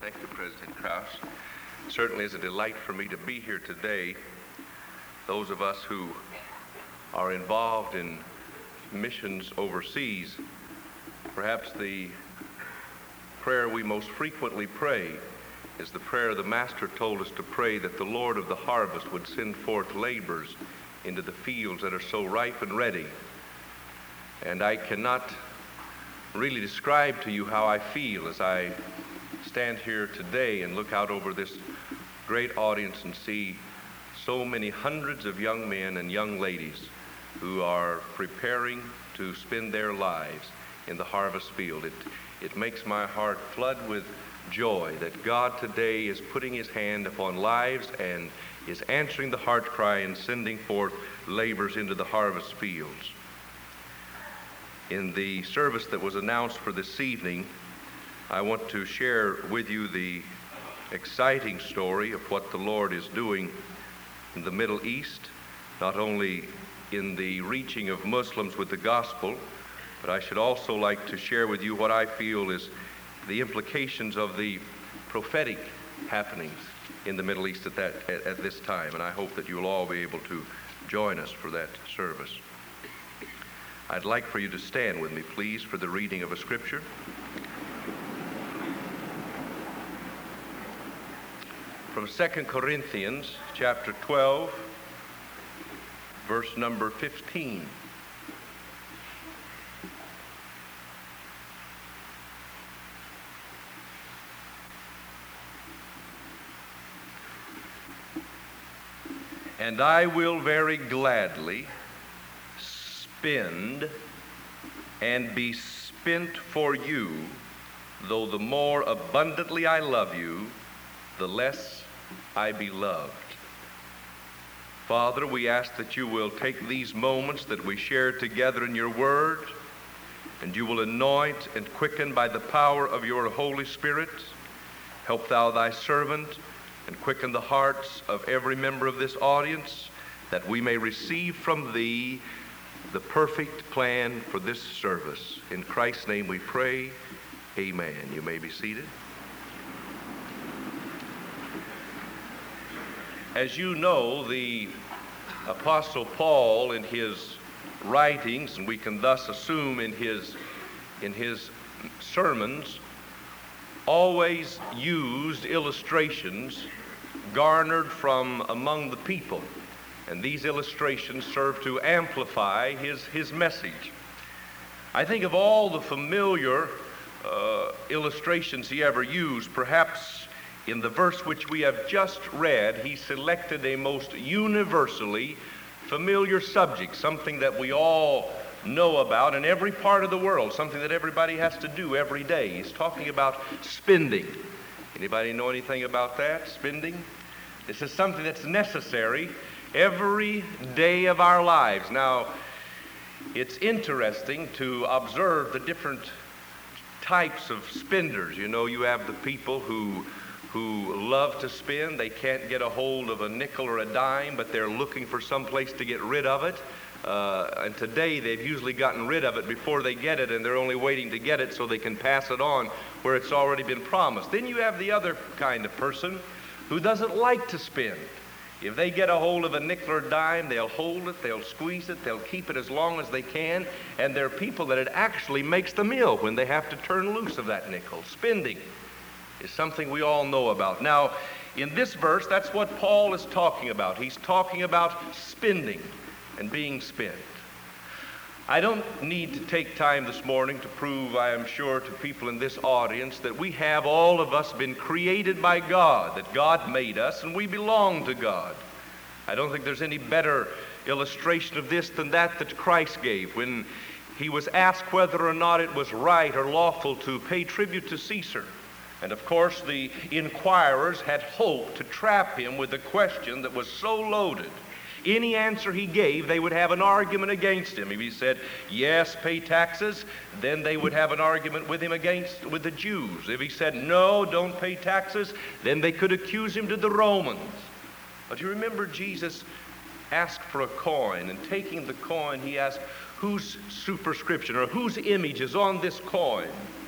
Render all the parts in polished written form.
Thank you, President Krause. It certainly is a delight for me to be here today. Those of us who are involved in missions overseas, perhaps the prayer we most frequently pray is the prayer the Master told us to pray, that the Lord of the harvest would send forth laborers into the fields that are so ripe and ready. And I cannot really describe to you how I feel as I stand here today and look out over this great audience and see so many hundreds of young men and young ladies who are preparing to spend their lives in the harvest field. It makes my heart flood with joy that God today is putting his hand upon lives and is answering the heart cry and sending forth laborers into the harvest fields. In the service that was announced for this evening, I want to share with you the exciting story of what the Lord is doing in the Middle East, not only in the reaching of Muslims with the gospel, but I should also like to share with you what I feel is the implications of the prophetic happenings in the Middle East at this time, and I hope that you'll all be able to join us for that service. I'd like for you to stand with me, please, for the reading of a scripture. From 2 Corinthians chapter 12, verse number 15. And I will very gladly spend and be spent for you, though the more abundantly I love you, the less I be loved. Father, we ask that you will take these moments that we share together in your word, and you will anoint and quicken by the power of your Holy Spirit. Help thou thy servant and quicken the hearts of every member of this audience, that we may receive from thee the perfect plan for this service. In Christ's name we pray, amen. You may be seated. As you know, the Apostle Paul in his writings, and we can thus assume in his sermons, always used illustrations garnered from among the people. And these illustrations serve to amplify his message. I think of all the familiar illustrations he ever used, perhaps in the verse which we have just read, he selected a most universally familiar subject, something that we all know about in every part of the world, something that everybody has to do every day. He's talking about spending. Anybody know anything about that, spending? This is something that's necessary every day of our lives. Now, it's interesting to observe the different types of spenders. You know, you have the people who love to spend. They can't get a hold of a nickel or a dime, but they're looking for some place to get rid of it. And today they've usually gotten rid of it before they get it, and they're only waiting to get it so they can pass it on where it's already been promised. Then you have the other kind of person who doesn't like to spend. If they get a hold of a nickel or dime, they'll hold it, they'll squeeze it, they'll keep it as long as they can, and there are people that it actually makes them ill when they have to turn loose of that nickel. Spending is something we all know about. Now, in this verse, that's what Paul is talking about. He's talking about spending and being spent. I don't need to take time this morning to prove, I am sure, to people in this audience that we have, all of us, been created by God, that God made us and we belong to God. I don't think there's any better illustration of this than that Christ gave when he was asked whether or not it was right or lawful to pay tribute to Caesar. And of course, the inquirers had hoped to trap him with a question that was so loaded. Any answer he gave, they would have an argument against him. If he said, yes, pay taxes, then they would have an argument with him with the Jews. If he said, no, don't pay taxes, then they could accuse him to the Romans. But you remember Jesus asked for a coin, and taking the coin, he asked, whose superscription or whose image is on this coin?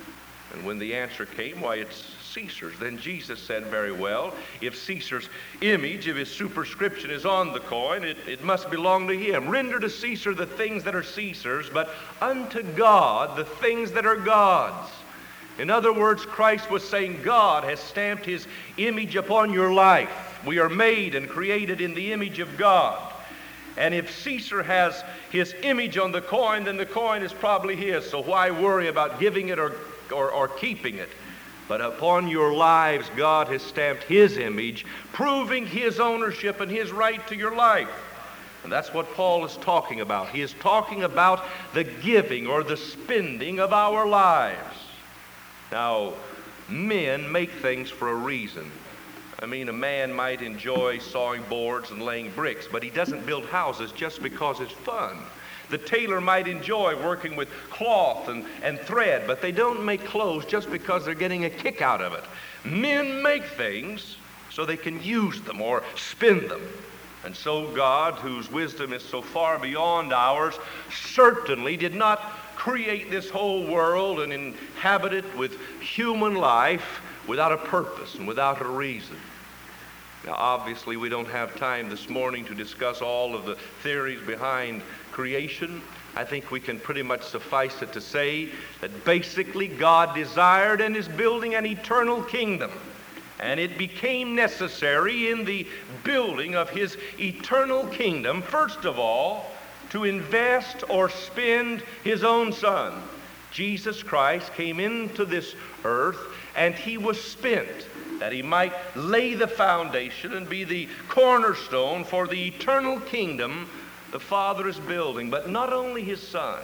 And when the answer came, why, it's Caesar's. Then Jesus said, very well, if Caesar's image, if his superscription is on the coin, it must belong to him. Render to Caesar the things that are Caesar's, but unto God the things that are God's. In other words, Christ was saying God has stamped his image upon your life. We are made and created in the image of God. And if Caesar has his image on the coin, then the coin is probably his. So why worry about giving it or keeping it? But upon your lives, God has stamped his image, proving his ownership and his right to your life. And that's what Paul is talking about. He is talking about the giving or the spending of our lives. Now, men make things for a reason. I mean, a man might enjoy sawing boards and laying bricks, but he doesn't build houses just because it's fun. The tailor might enjoy working with cloth and thread, but they don't make clothes just because they're getting a kick out of it. Men make things so they can use them or spend them. And so God, whose wisdom is so far beyond ours, certainly did not create this whole world and inhabit it with human life without a purpose and without a reason. Now, obviously, we don't have time this morning to discuss all of the theories behind creation. I think we can pretty much suffice it to say that basically God desired and is building an eternal kingdom. And it became necessary in the building of his eternal kingdom, first of all, to invest or spend his own Son. Jesus Christ came into this earth and he was spent that he might lay the foundation and be the cornerstone for the eternal kingdom the Father is building. But not only his Son.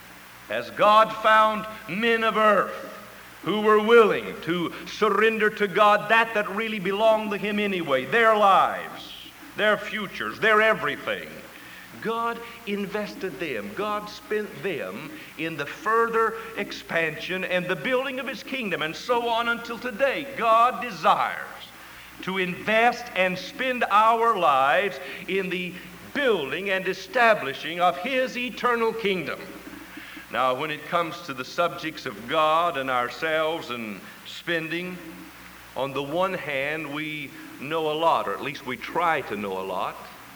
As God found men of earth who were willing to surrender to God that really belonged to him anyway, their lives, their futures, their everything, God invested them. God spent them in the further expansion and the building of his kingdom, and so on until today. God desires to invest and spend our lives in the building and establishing of his eternal kingdom. Now, when it comes to the subjects of God and ourselves and spending, on the one hand, we know a lot, or at least we try to know a lot.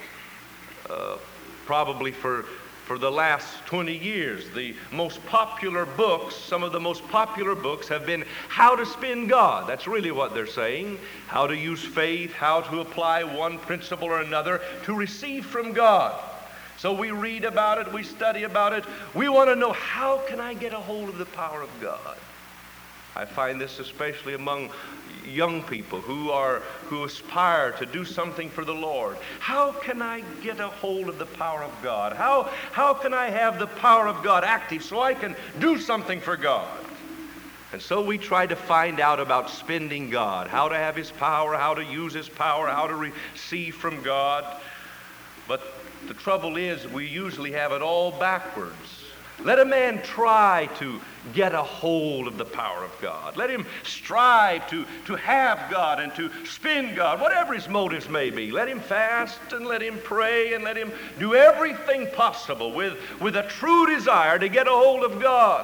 Probably for the last 20 years, the most popular books, some of the most popular books have been how to spend God. That's really what they're saying. How to use faith, how to apply one principle or another to receive from God. So we read about it, we study about it. We want to know, how can I get a hold of the power of God? I find this especially among young people who aspire to do something for the Lord. How can I get a hold of the power of God? How can I have the power of God active so I can do something for God? And so we try to find out about spending God, how to have his power, how to use his power, how to receive from God. But the trouble is, we usually have it all backwards. Let a man try to get a hold of the power of God. Let him strive to have God and to spend God, whatever his motives may be. Let him fast and let him pray and let him do everything possible with a true desire to get a hold of God.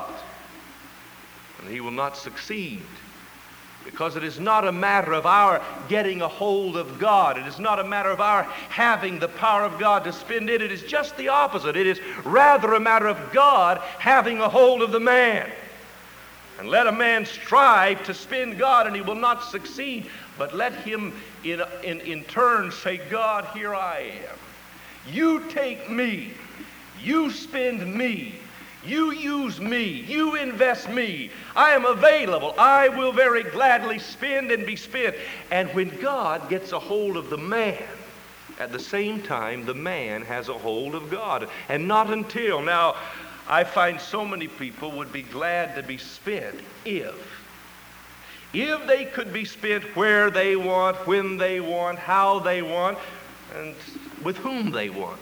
And he will not succeed, because it is not a matter of our getting a hold of God. It is not a matter of our having the power of God to spend it. It is just the opposite. It is rather a matter of God having a hold of the man. And let a man strive to spend God, and he will not succeed. But let him in turn say, God, here I am. You take me. You spend me. You use me. You invest me. I am available. I will very gladly spend and be spent. And when God gets a hold of the man, at the same time, the man has a hold of God. And not until. Now, I find so many people would be glad to be spent if they could be spent where they want, when they want, how they want, and with whom they want.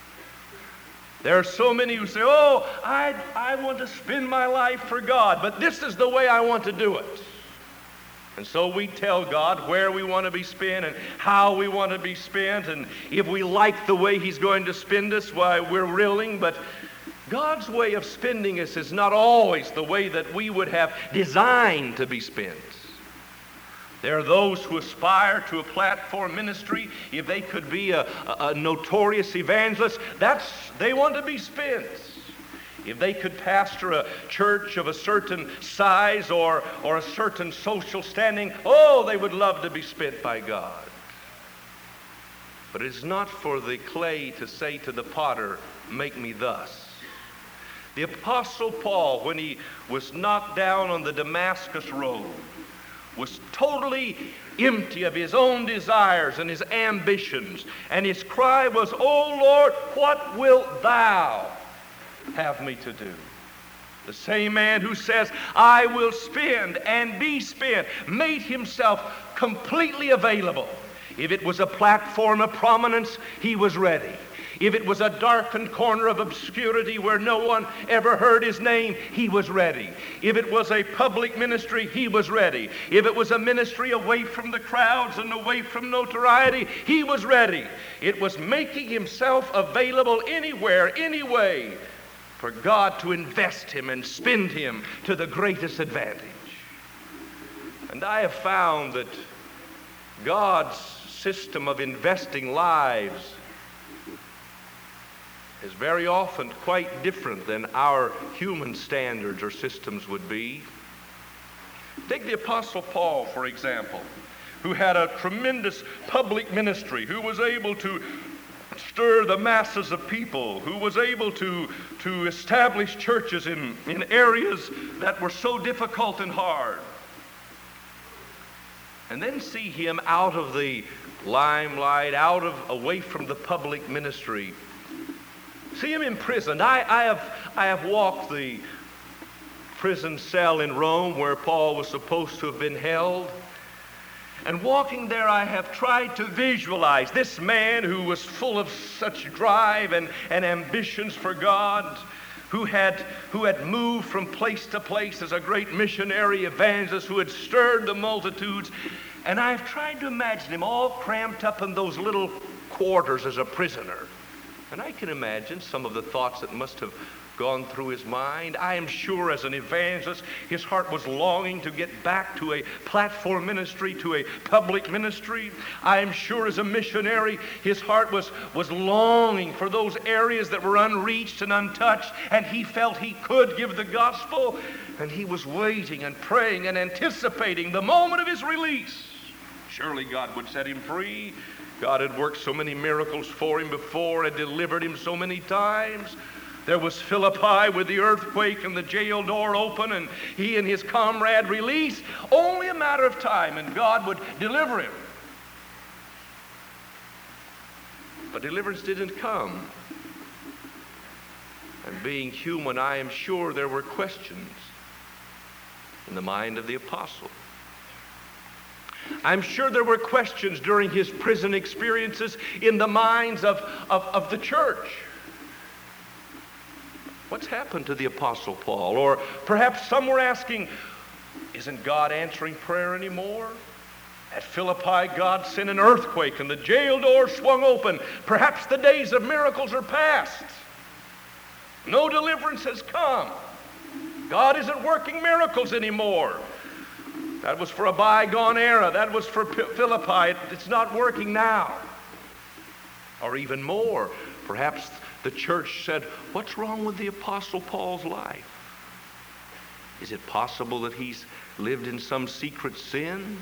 There are so many who say, oh, I want to spend my life for God, but this is the way I want to do it. And so we tell God where we want to be spent and how we want to be spent, and if we like the way he's going to spend us, why, we're willing, but God's way of spending us is not always the way that we would have designed to be spent. There are those who aspire to a platform ministry. If they could be a notorious evangelist, they want to be spent. If they could pastor a church of a certain size or a certain social standing, they would love to be spent by God. But it is not for the clay to say to the potter, "Make me thus." The Apostle Paul, when he was knocked down on the Damascus road, was totally empty of his own desires and his ambitions. And his cry was, "O Lord, what wilt thou have me to do?" The same man who says, "I will spend and be spent," made himself completely available. If it was a platform of prominence, he was ready. If it was a darkened corner of obscurity where no one ever heard his name, he was ready. If it was a public ministry, he was ready. If it was a ministry away from the crowds and away from notoriety, he was ready. It was making himself available anywhere, anyway, for God to invest him and spend him to the greatest advantage. And I have found that God's system of investing lives is very often quite different than our human standards or systems would be. Take the Apostle Paul, for example, who had a tremendous public ministry, who was able to stir the masses of people, who was able to establish churches in areas that were so difficult and hard. And then see him out of the limelight, away from the public ministry. See him in prison. I have walked the prison cell in Rome where Paul was supposed to have been held. And walking there, I have tried to visualize this man who was full of such drive and ambitions for God, who had moved from place to place as a great missionary evangelist, who had stirred the multitudes. And I've tried to imagine him all cramped up in those little quarters as a prisoner. And I can imagine some of the thoughts that must have gone through his mind. I am sure as an evangelist, his heart was longing to get back to a platform ministry, to a public ministry. I am sure as a missionary, his heart was longing for those areas that were unreached and untouched, and he felt he could give the gospel, and he was waiting and praying and anticipating the moment of his release. Surely God would set him free. God had worked so many miracles for him before, had delivered him so many times. There was Philippi with the earthquake and the jail door open, and he and his comrade released. Only a matter of time, and God would deliver him. But deliverance didn't come. And being human, I am sure there were questions in the mind of the apostle. I'm sure there were questions during his prison experiences in the minds of the church. What's happened to the Apostle Paul? Or perhaps some were asking, isn't God answering prayer anymore? At Philippi, God sent an earthquake and the jail door swung open. Perhaps the days of miracles are past. No deliverance has come. God isn't working miracles anymore. That was for a bygone era. That was for Philippi. It's not working now. Or even more, perhaps the church said, what's wrong with the Apostle Paul's life? Is it possible that he's lived in some secret sin?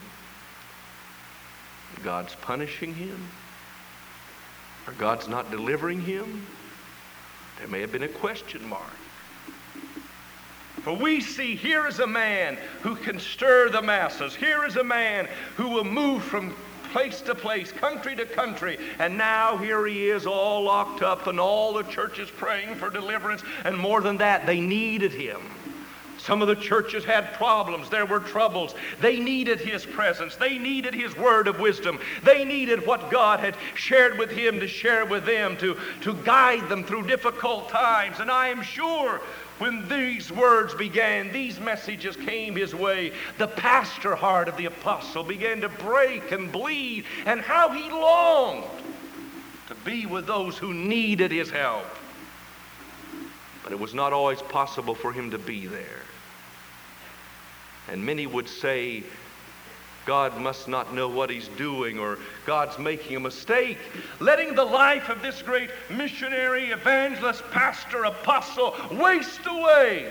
God's punishing him? Or God's not delivering him? There may have been a question mark. For we see here is a man who can stir the masses. Here is a man who will move from place to place, country to country. And now here he is all locked up and all the churches praying for deliverance. And more than that, they needed him. Some of the churches had problems. There were troubles. They needed his presence. They needed his word of wisdom. They needed what God had shared with him to share with them, to guide them through difficult times. And I am sure when these words began, these messages came his way, the pastor heart of the apostle began to break and bleed, and how he longed to be with those who needed his help. but it was not always possible for him to be there. And many would say, God must not know what he's doing, or God's making a mistake, letting the life of this great missionary, evangelist, pastor, apostle waste away.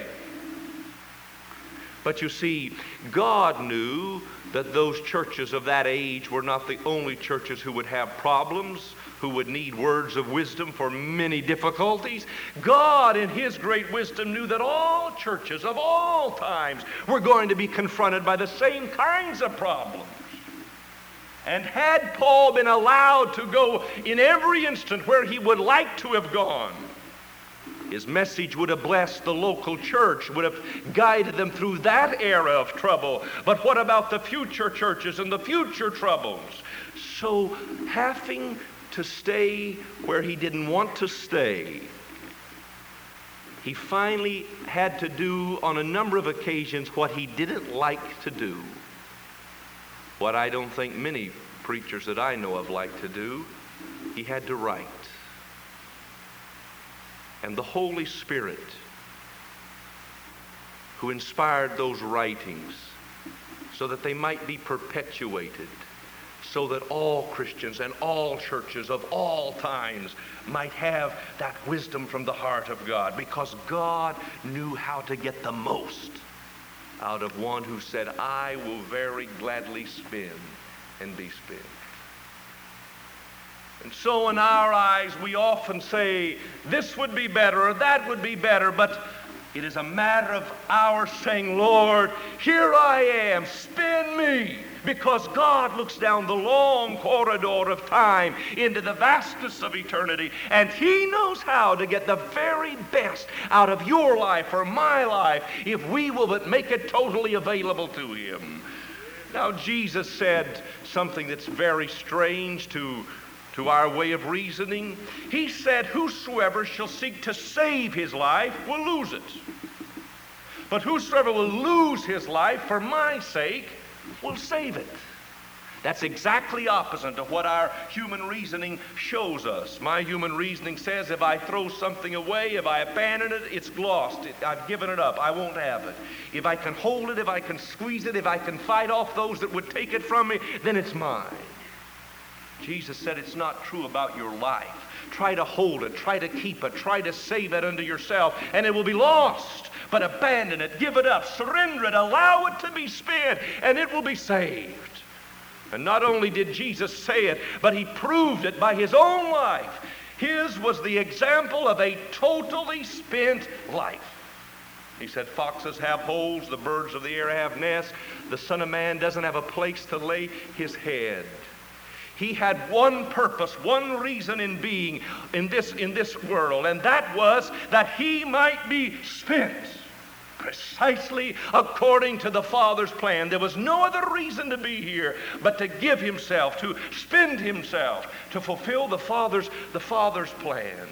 But you see, God knew that those churches of that age were not the only churches who would have problems, who would need words of wisdom for many difficulties. God, in his great wisdom, knew that all churches of all times were going to be confronted by the same kinds of problems. And had Paul been allowed to go in every instant where he would like to have gone, his message would have blessed the local church, would have guided them through that era of trouble. But what about the future churches and the future troubles? So having to stay where he didn't want to stay, he finally had to do on a number of occasions what he didn't like to do. What I don't think many preachers that I know of like to do. He had to write. And the Holy Spirit, who inspired those writings so that they might be perpetuated, so that all Christians and all churches of all times might have that wisdom from the heart of God, because God knew how to get the most out of one who said, I will very gladly spin and be spent. And so in our eyes, we often say, this would be better or that would be better, but it is a matter of our saying, Lord, here I am, spin me. Because God looks down the long corridor of time into the vastness of eternity, and He knows how to get the very best out of your life or my life if we will but make it totally available to Him. Now, Jesus said something that's very strange to our way of reasoning. He said, whosoever shall seek to save his life will lose it. But whosoever will lose his life for my sake will save it. That's exactly opposite to what our human reasoning shows us. My human reasoning says if I throw something away, if I abandon it, it's lost. I've given it up. I won't have it. If I can hold it, if I can squeeze it, if I can fight off those that would take it from me, then it's mine. Jesus said it's not true about your life. Try to hold it, try to keep it, try to save it unto yourself, and it will be lost. But abandon it, give it up, surrender it, allow it to be spent, and it will be saved. And not only did Jesus say it, but He proved it by His own life. His was the example of a totally spent life. He said, foxes have holes, the birds of the air have nests, the Son of Man doesn't have a place to lay His head. He had one purpose, one reason in being in this world, and that was that He might be spent precisely according to the Father's plan. There was no other reason to be here but to give Himself, to spend Himself, to fulfill the Father's plan.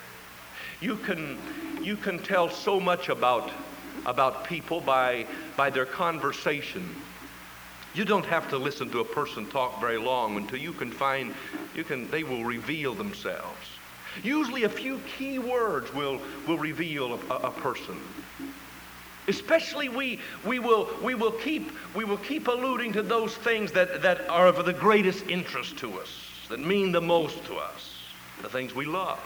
You can tell so much about people by their conversation. You don't have to listen to a person talk very long until they will reveal themselves. Usually a few key words will reveal a person. Especially we will keep alluding to those things that are of the greatest interest to us, that mean the most to us, the things we love.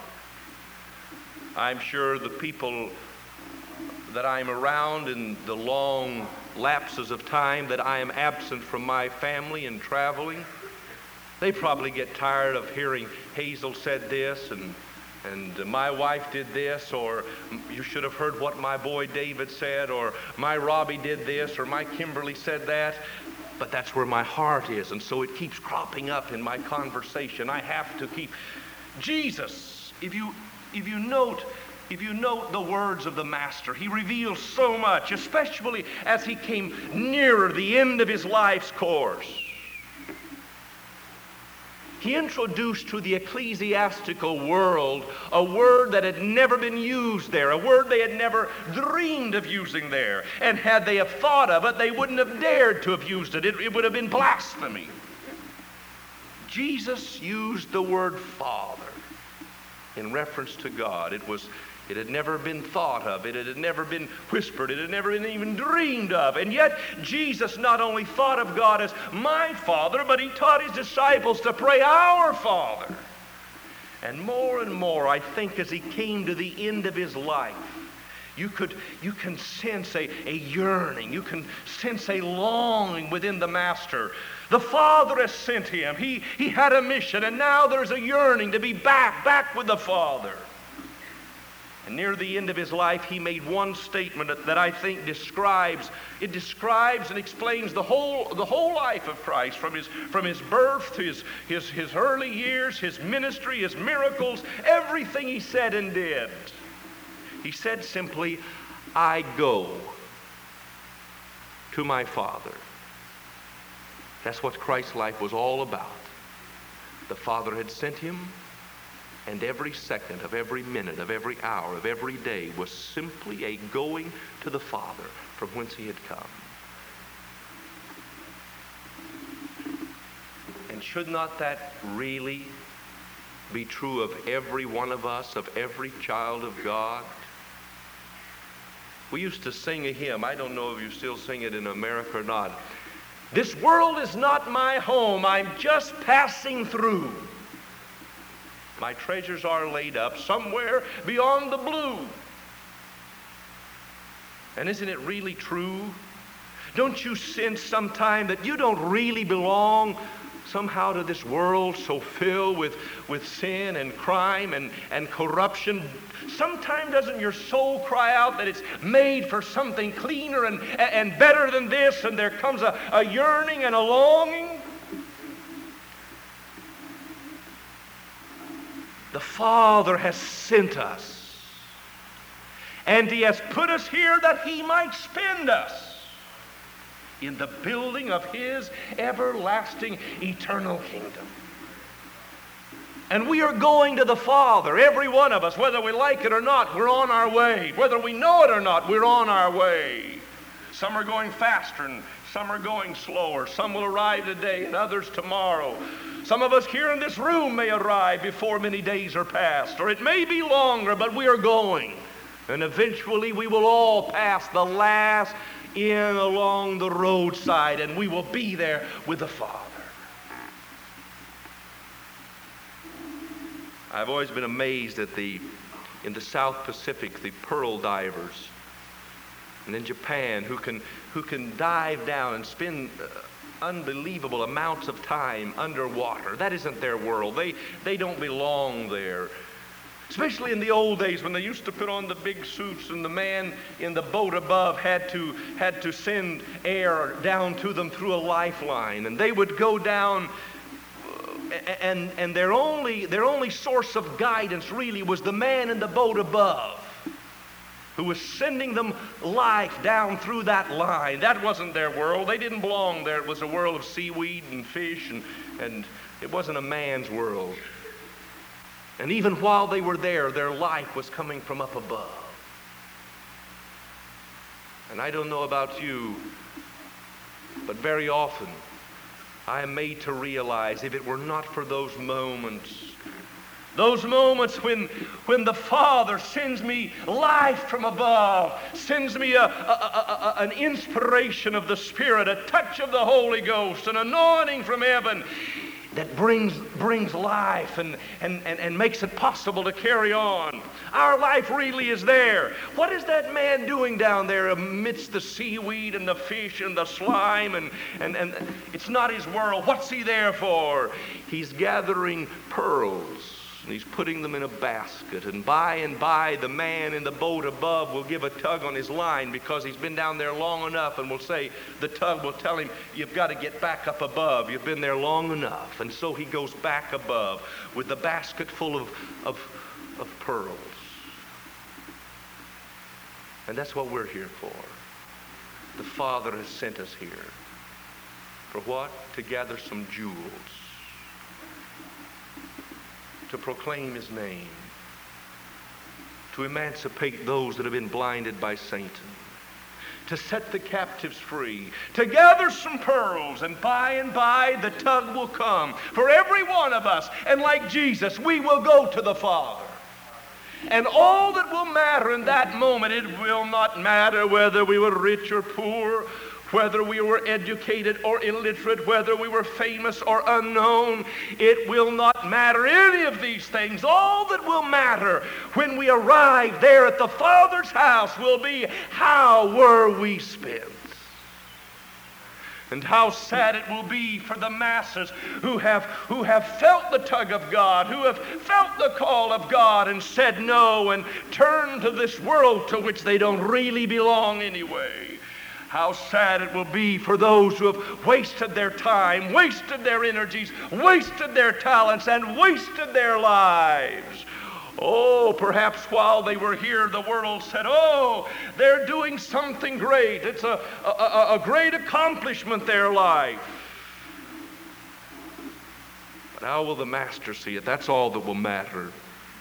I'm sure the people that I'm around in the long lapses of time that I am absent from my family and traveling, they probably get tired of hearing Hazel said this and my wife did this, or you should have heard what my boy David said, or my Robbie did this, or my Kimberly said that. But that's where my heart is, and so it keeps cropping up in my conversation. I have to keep Jesus. If you note the words of the Master, He reveals so much, especially as He came nearer the end of His life's course. He introduced to the ecclesiastical world a word that had never been used there, a word they had never dreamed of using there. And had they have thought of it, they wouldn't have dared to have used it. It would have been blasphemy. Jesus used the word Father in reference to God. It It had never been thought of. It had never been whispered. It had never been even dreamed of. And yet Jesus not only thought of God as my Father, but he taught his disciples to pray, Our Father. And more, I think, as he came to the end of his life, you can sense a yearning. You can sense a longing within the Master. The Father has sent him. He had a mission, and now there's a yearning to be back with the Father. And near the end of his life, he made one statement that I think describes and explains the whole life of Christ, from his birth to his early years, his ministry, his miracles, everything he said and did. He said simply, I go to my Father. That's what Christ's life was all about. The Father had sent him, and every second of every minute of every hour of every day was simply a going to the Father from whence he had come. And should not that really be true of every one of us, of every child of God? We used to sing a hymn. I don't know if you still sing it in America or not. This world is not my home. I'm just passing through. My treasures are laid up somewhere beyond the blue. And isn't it really true? Don't you sense sometime that you don't really belong somehow to this world so filled with sin and crime and corruption? Sometimes doesn't your soul cry out that it's made for something cleaner and better than this, and there comes a yearning and a longing? The Father has sent us, and he has put us here that he might spend us in the building of his everlasting eternal kingdom. And we are going to the Father, every one of us, whether we like it or not. We're on our way. Whether we know it or not, we're on our way. Some are going faster and some are going slower. Some will arrive today and others tomorrow. Some of us here in this room may arrive before many days are past, or it may be longer, but we are going. And eventually we will all pass the last inn along the roadside, and we will be there with the Father. I've always been amazed at in the South Pacific, the pearl divers, and in Japan, who can dive down and spend unbelievable amounts of time underwater. That isn't their world. They don't belong there. Especially in the old days when they used to put on the big suits, and the man in the boat above had to send air down to them through a lifeline, and they would go down. And their only source of guidance really was the man in the boat above, who was sending them life down through that line. That wasn't their world. They didn't belong there. It was a world of seaweed and fish, and it wasn't a man's world. And even while they were there, their life was coming from up above. And I don't know about you, but very often I am made to realize, if it were not for those moments when the Father sends me life from above, sends me an inspiration of the Spirit, a touch of the Holy Ghost, an anointing from heaven that brings life and makes it possible to carry on. Our life really is there. What is that man doing down there amidst the seaweed and the fish and the slime? And it's not his world. What's he there for? He's gathering pearls, and he's putting them in a basket. And by, the man in the boat above will give a tug on his line because he's been down there long enough, and will say, the tug will tell him, you've got to get back up above. You've been there long enough. And so he goes back above with the basket full of pearls. And that's what we're here for. The Father has sent us here. For what? To gather some jewels. To proclaim his name. To emancipate those that have been blinded by Satan. To set the captives free. To gather some pearls. And by the tug will come for every one of us. And like Jesus, we will go to the Father. And all that will matter in that moment, it will not matter whether we were rich or poor, whether we were educated or illiterate, whether we were famous or unknown. It will not matter any of these things. All that will matter when we arrive there at the Father's house will be, how were we spent? And how sad it will be for the masses who have felt the tug of God, who have felt the call of God and said no and turned to this world to which they don't really belong anyway. How sad it will be for those who have wasted their time, wasted their energies, wasted their talents, and wasted their lives. Oh, perhaps while they were here, the world said, oh, they're doing something great. It's a great accomplishment, their life. But how will the Master see it? That's all that will matter.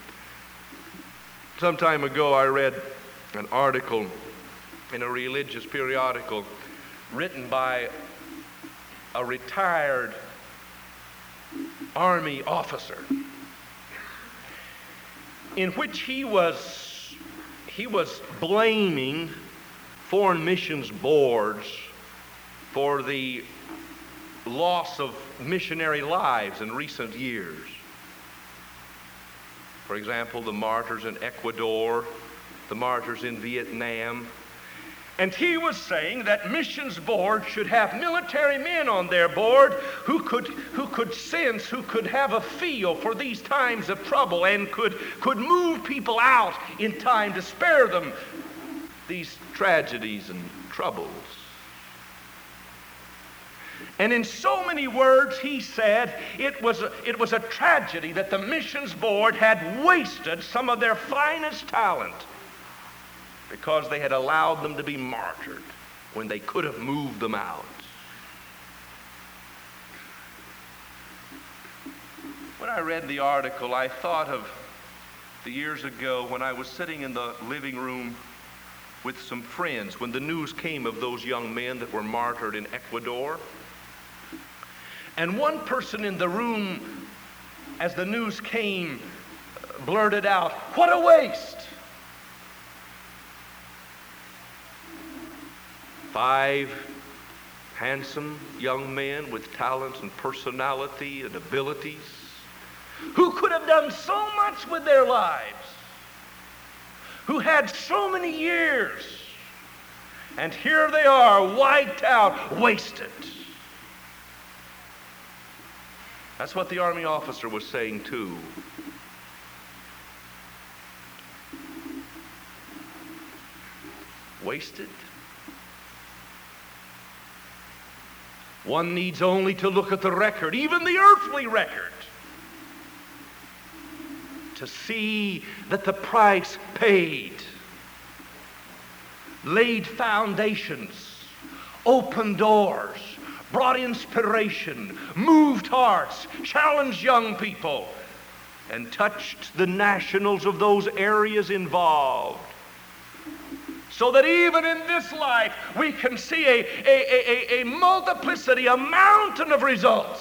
Some time ago, I read an article in a religious periodical written by a retired Army officer, in which he was blaming foreign missions boards for the loss of missionary lives in recent years. For example, the martyrs in Ecuador, the martyrs in Vietnam. And he was saying that missions boards should have military men on their board who could sense, who could have a feel for these times of trouble and could move people out in time to spare them these tragedies and troubles. And in so many words, he said it was a tragedy that the missions board had wasted some of their finest talent because they had allowed them to be martyred when they could have moved them out. When I read the article, I thought of the years ago when I was sitting in the living room with some friends when the news came of those young men that were martyred in Ecuador. And one person in the room, as the news came, blurted out, "What a waste!" 5 handsome young men with talents and personality and abilities who could have done so much with their lives, who had so many years, and here they are, wiped out, wasted. That's what the Army officer was saying too. Wasted? One needs only to look at the record, even the earthly record, to see that the price paid, laid foundations, opened doors, brought inspiration, moved hearts, challenged young people, and touched the nationals of those areas involved. So that even in this life, we can see a multiplicity, a mountain of results.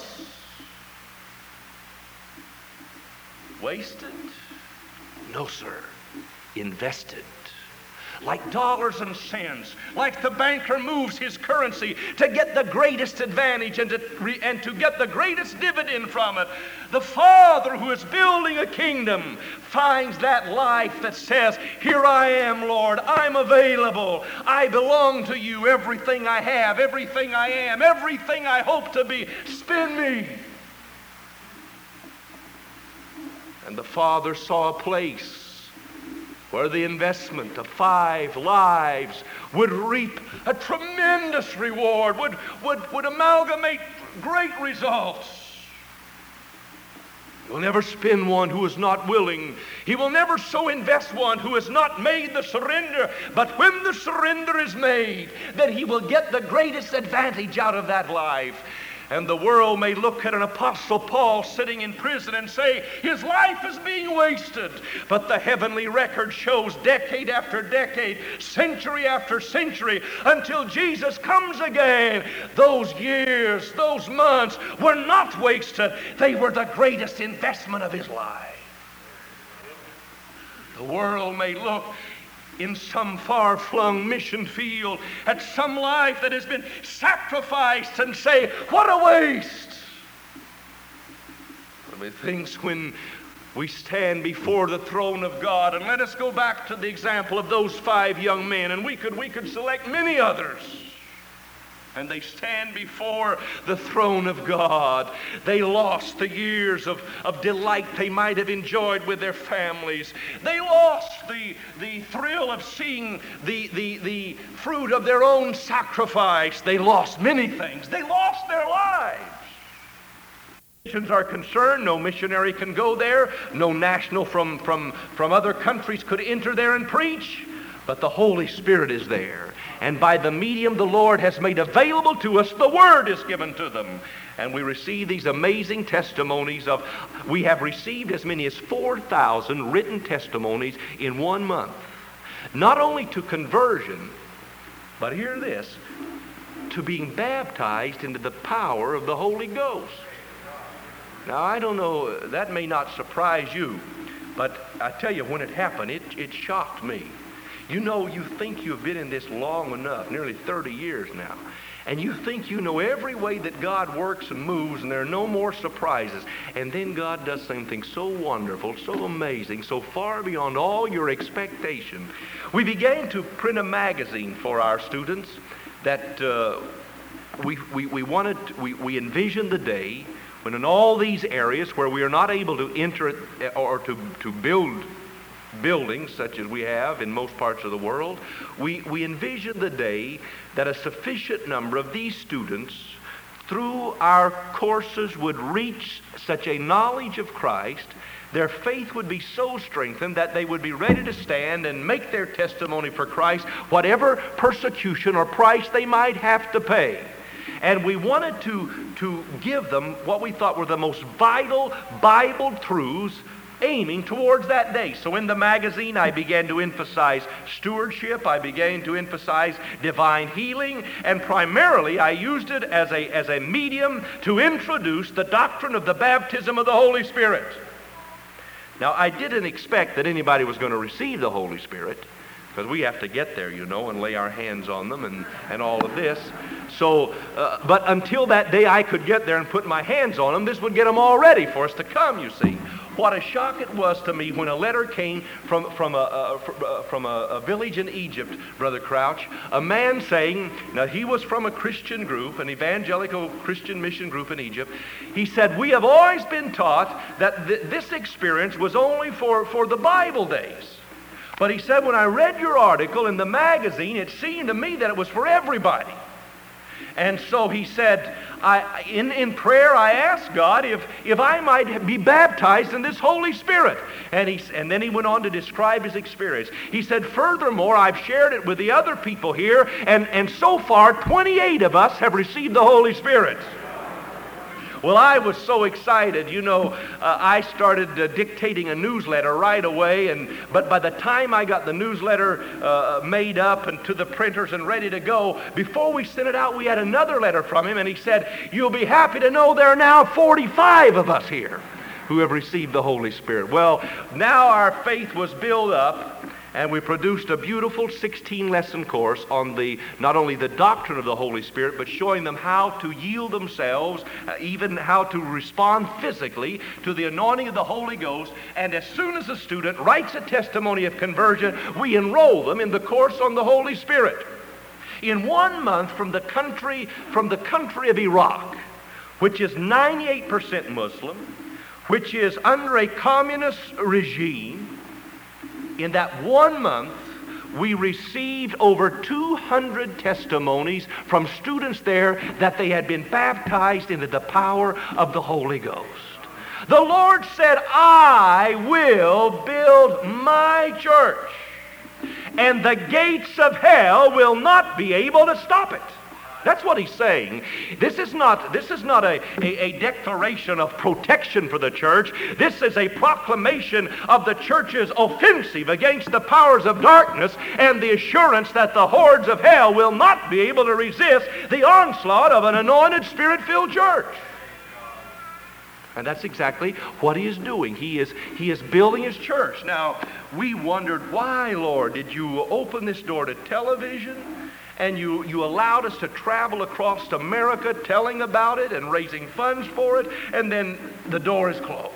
Wasted? No, sir. Invested. Like dollars and cents, like the banker moves his currency to get the greatest advantage and to get the greatest dividend from it, the Father who is building a kingdom finds that life that says, "Here I am, Lord, I'm available, I belong to you, everything I have, everything I am, everything I hope to be, spend me." And the Father saw a place where the investment of 5 lives would reap a tremendous reward, would amalgamate great results. He will never spend one who is not willing. He will never so invest one who has not made the surrender. But when the surrender is made, then he will get the greatest advantage out of that life. And the world may look at an Apostle Paul sitting in prison and say, his life is being wasted. But the heavenly record shows decade after decade, century after century, until Jesus comes again, those years, those months were not wasted. They were the greatest investment of his life. The world may look in some far-flung mission field at some life that has been sacrificed and say, what a waste. But methinks when we stand before the throne of God, and let us go back to the example of those 5 young men, and we could select many others. And they stand before the throne of God. They lost the years of delight they might have enjoyed with their families. They lost the thrill of seeing the fruit of their own sacrifice. They lost many things. They lost their lives. Missions are concerned, no missionary can go there. No national from other countries could enter there and preach. But the Holy Spirit is there. And by the medium the Lord has made available to us, the Word is given to them. And we receive these amazing testimonies of, we have received as many as 4,000 written testimonies in 1 month. Not only to conversion, but hear this, to being baptized into the power of the Holy Ghost. Now I don't know, that may not surprise you, but I tell you, when it happened, it shocked me. You know, you think you've been in this long enough, nearly 30 years now, and you think you know every way that God works and moves, and there are no more surprises. And then God does something so wonderful, so amazing, so far beyond all your expectation. We began to print a magazine for our students that we envisioned the day when in all these areas where we are not able to enter or to build buildings such as we have in most parts of the world, we envision the day that a sufficient number of these students through our courses would reach such a knowledge of Christ, their faith would be so strengthened that they would be ready to stand and make their testimony for Christ, whatever persecution or price they might have to pay. And we wanted to give them what we thought were the most vital Bible truths aiming towards that day. So in the magazine, I began to emphasize stewardship. I began to emphasize divine healing. And primarily, I used it as a medium to introduce the doctrine of the baptism of the Holy Spirit. Now, I didn't expect that anybody was going to receive the Holy Spirit, because we have to get there, you know, and lay our hands on them and all of this. So, but until that day I could get there and put my hands on them, this would get them all ready for us to come, you see. What a shock it was to me when a letter came from a village in Egypt, Brother Crouch, a man saying, now he was from a Christian group, an evangelical Christian mission group in Egypt. He said, we have always been taught that this experience was only for the Bible days. But he said, when I read your article in the magazine, it seemed to me that it was for everybody. And so he said, in prayer I asked God if I might be baptized in this Holy Spirit. And then he went on to describe his experience. He said, furthermore, I've shared it with the other people here, and so far 28 of us have received the Holy Spirit. Well, I was so excited. You know, I started dictating a newsletter right away, but by the time I got the newsletter made up and to the printers and ready to go, before we sent it out, we had another letter from him, and he said, you'll be happy to know there are now 45 of us here who have received the Holy Spirit. Well, now our faith was built up, and we produced a beautiful 16-lesson course on not only the doctrine of the Holy Spirit, but showing them how to yield themselves, even how to respond physically to the anointing of the Holy Ghost. And as soon as a student writes a testimony of conversion, we enroll them in the course on the Holy Spirit. In 1 month, from the country of Iraq, which is 98% Muslim, which is under a communist regime, in that 1 month, we received over 200 testimonies from students there that they had been baptized into the power of the Holy Ghost. The Lord said, I will build my church, and the gates of hell will not be able to stop it. That's what he's saying. This is not a declaration of protection for the church. This is a proclamation of the church's offensive against the powers of darkness and the assurance that the hordes of hell will not be able to resist the onslaught of an anointed, Spirit-filled church. And that's exactly what he is doing. He is building his church. Now, we wondered, why, Lord, did you open this door to television? And you allowed us to travel across America telling about it and raising funds for it, and then the door is closed.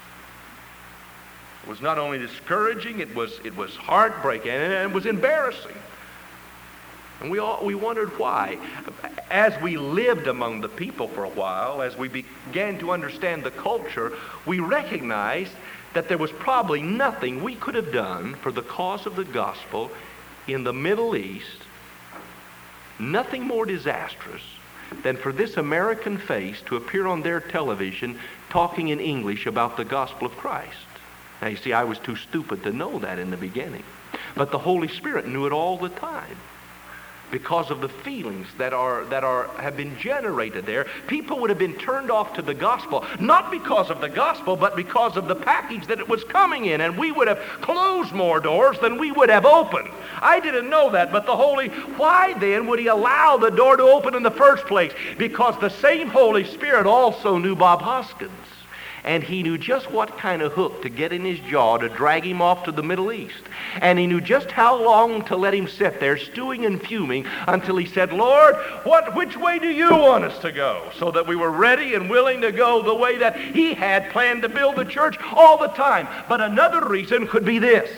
It was not only discouraging, it was heartbreaking, and it was embarrassing. And we wondered why. As we lived among the people for a while, as we began to understand the culture, we recognized that there was probably nothing we could have done for the cause of the gospel in the Middle East, nothing more disastrous than for this American face to appear on their television talking in English about the gospel of Christ. Now, you see, I was too stupid to know that in the beginning. But the Holy Spirit knew it all the time, because of the feelings that have been generated there. People would have been turned off to the gospel, not because of the gospel, but because of the package that it was coming in, and we would have closed more doors than we would have opened. I didn't know that, but why then would he allow the door to open in the first place? Because the same Holy Spirit also knew Bob Hoskins. And he knew just what kind of hook to get in his jaw to drag him off to the Middle East. And he knew just how long to let him sit there stewing and fuming until he said, Lord, which way do you want us to go? So that we were ready and willing to go the way that he had planned to build the church all the time. But another reason could be this.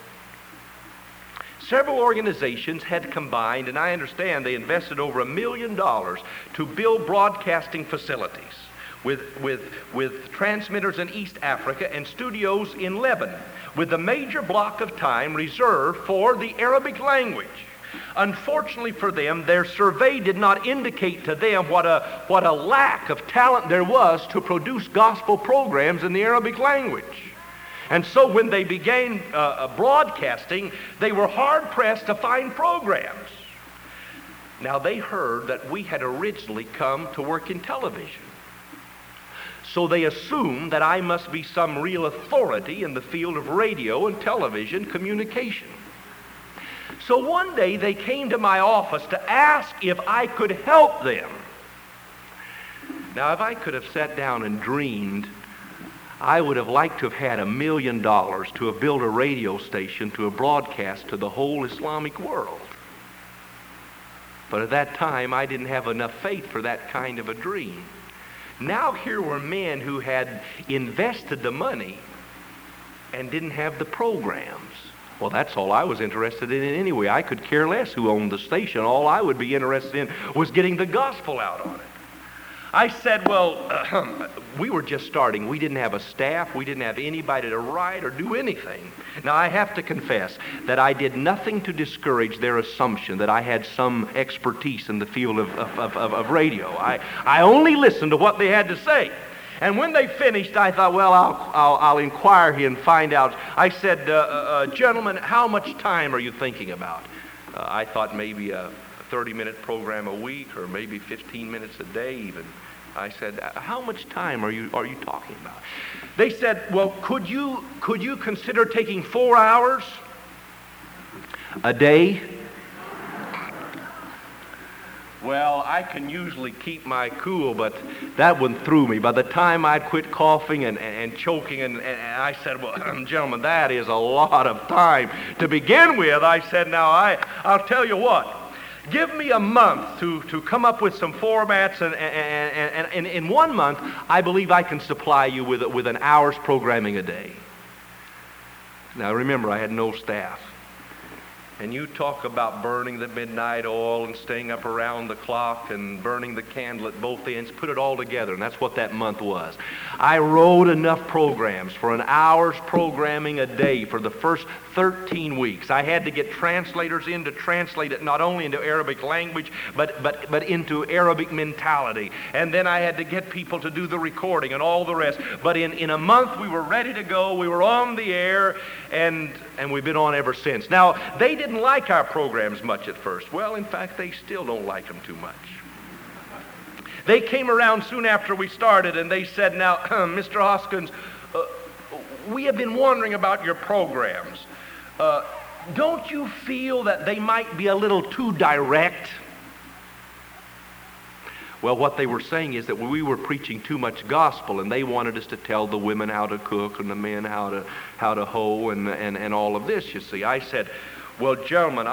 Several organizations had combined, and I understand they invested over $1 million to build broadcasting facilities with transmitters in East Africa and studios in Lebanon, with a major block of time reserved for the Arabic language. Unfortunately for them, their survey did not indicate to them what a lack of talent there was to produce gospel programs in the Arabic language. And so when they began broadcasting, they were hard-pressed to find programs. Now, they heard that we had originally come to work in television. So they assumed that I must be some real authority in the field of radio and television communication. So one day they came to my office to ask if I could help them. Now, if I could have sat down and dreamed, I would have liked to have had $1 million to have built a radio station to have broadcast to the whole Islamic world. But at that time, I didn't have enough faith for that kind of a dream. Now here were men who had invested the money and didn't have the programs. Well, that's all I was interested in anyway. I could care less who owned the station. All I would be interested in was getting the gospel out on it. I said, well, we were just starting. We didn't have a staff. We didn't have anybody to write or do anything. Now, I have to confess that I did nothing to discourage their assumption that I had some expertise in the field of radio. I only listened to what they had to say. And when they finished, I thought, well, I'll inquire here and find out. I said, gentlemen, how much time are you thinking about? I thought maybe a 30-minute program a week, or maybe 15 minutes a day even. I said, how much time are you talking about? They said, well, could you consider taking 4 hours a day? Well, I can usually keep my cool, but that one threw me. By the time I'd quit coughing and choking, and I said, well, gentlemen, that is a lot of time to begin with. I said, now, I'll tell you what. Give me a month to come up with some formats, and in 1 month, I believe I can supply you with an hour's programming a day. Now, remember, I had no staff. And you talk about burning the midnight oil and staying up around the clock and burning the candle at both ends, put it all together, and that's what that month was. I wrote enough programs for an hour's programming a day for the first 13 weeks. I had to get translators in to translate it not only into Arabic language, but into Arabic mentality. And then I had to get people to do the recording and all the rest. But in a month, we were ready to go. We were on the air, and we've been on ever since. Now, they didn't like our programs much at first. Well, in fact, they still don't like them too much. They came around soon after we started, and they said, now, Mr. Hoskins, we have been wondering about your programs. Don't you feel that they might be a little too direct? Well, what they were saying is that we were preaching too much gospel, and they wanted us to tell the women how to cook and the men how to hoe and all of this, you see. I said, well, gentlemen,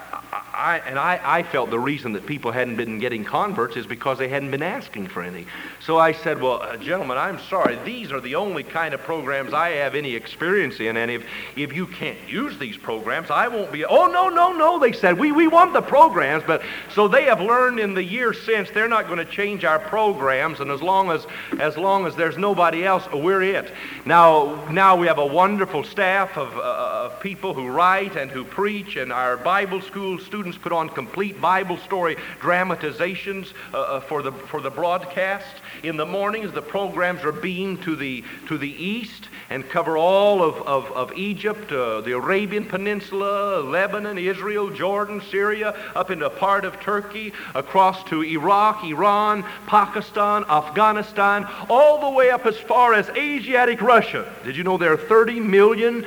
I felt the reason that people hadn't been getting converts is because they hadn't been asking for any. So I said, well, gentlemen, I'm sorry. These are the only kind of programs I have any experience in, and if you can't use these programs, I won't be. Oh, no, they said. We want the programs, but so they have learned in the years since they're not going to change our programs, and as long as there's nobody else, we're it. Now we have a wonderful staff of people who write and who preach, and our Bible school students put on complete Bible story dramatizations for the broadcast. In the mornings, the programs are beamed to the east and cover all of Egypt, the Arabian Peninsula, Lebanon, Israel, Jordan, Syria, up into a part of Turkey, across to Iraq, Iran, Pakistan, Afghanistan, all the way up as far as Asiatic Russia. Did you know there are 30 million